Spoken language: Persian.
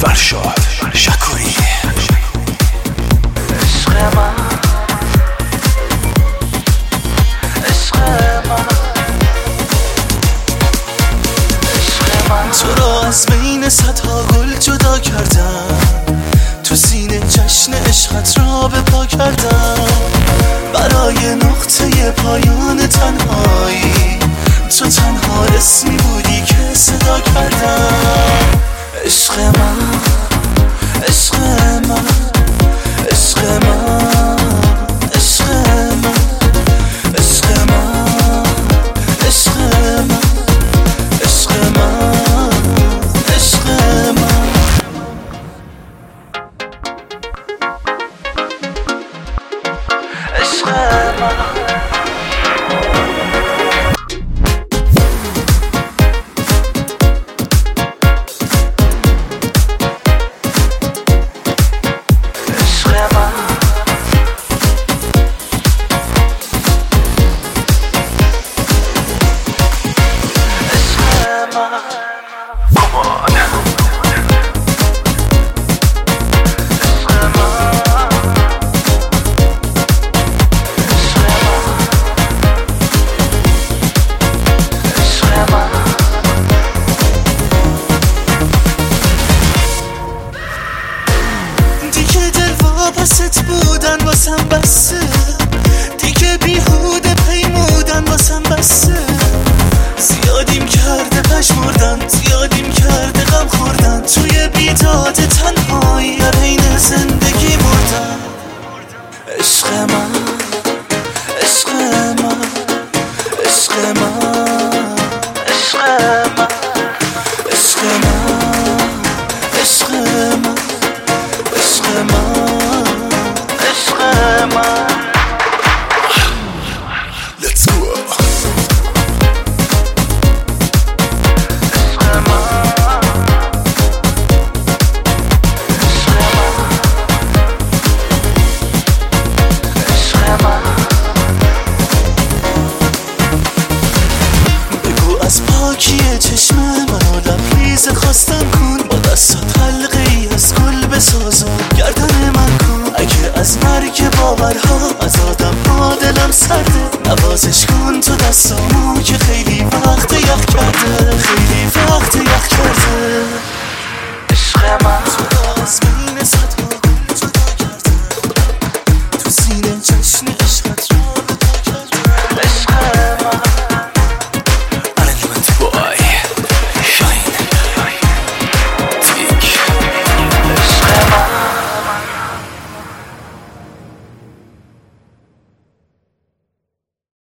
فرشاد شکوری. عشق من، عشق من، عشق من، تو را از بین صدها گل جدا کردم، تو سینه جشن عشقت را به پا کردم. برای نقطه پایان تنهایی تو تنها اسمی بودی که صدا کردم. عشق من، عشق من، عشق من، عشق من، عشق من، عشق من، عشق من، عشق من. عشق من. پست بودن واسم بسه، دیگه بیهوده پیمودن واسم بسه. زیادیم کرده پشمردن، زیادیم کرده غم خوردن، توی بیداد تنهایی بین زندگی مردن. عشق من، عشق من، عشق من، عشق من، عشق من، عشق من، عشق من. Let's go. بگو از پاکی چشم منو لبریز خواستم کن، با دستات حلقه ای از گل بسازم گردن من کن. اگه از مرگ باورها از آدم ها دلم سرده، نوازش کن تو دستامو که خیلی وقت یخ کرده، خیلی وقت یخ کرده. عشق من، تو از بین صدها